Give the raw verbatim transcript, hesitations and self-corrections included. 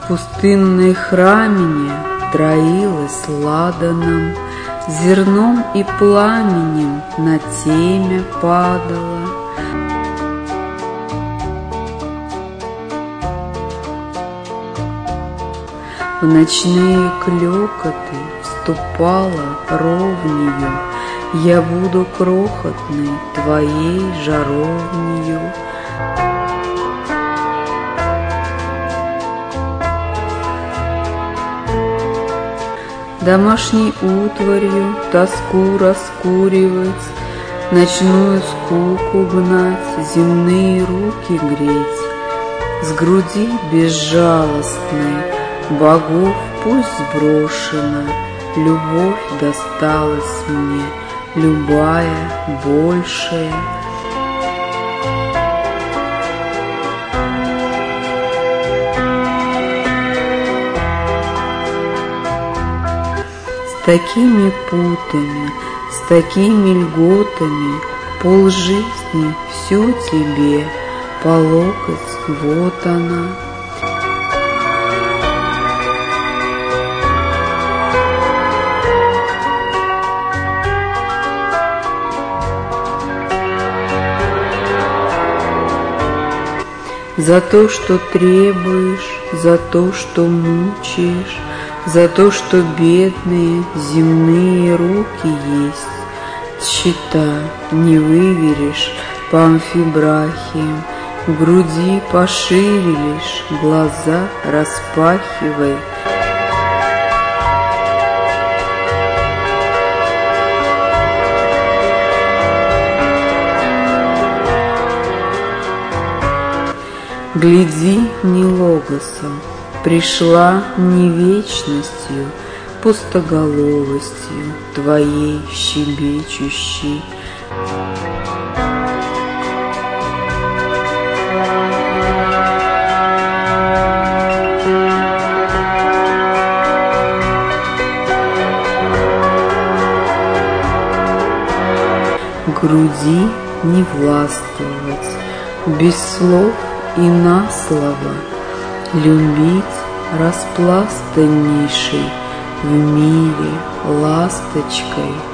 пустынной храмине троилась ладаном, зерном и пламенем на темя падала. В ночные клёкоты вступала ровнею, я буду крохотной твоей жаровнею. Домашней утварью тоску раскуривать, ночную скуку гнать, земные руки греть. С груди безжалостной богов пусть сброшена, любовь досталась мне, любая, большая. С такими путами, с такими льготами, полжизни всю тебе, по локоть вот она. За то, что требуешь, за то, что мучаешь, за то, что бедные земные руки есть. Счета не выверишь по амфибрахиям, в груди пошире лишь, глаза распахивай. Гляди не логосом, пришла не вечностью, пустоголовостью твоей щебечущей. В груди не властвовать, без слов и на слово, любить распластаннейшей в мире ласточкой.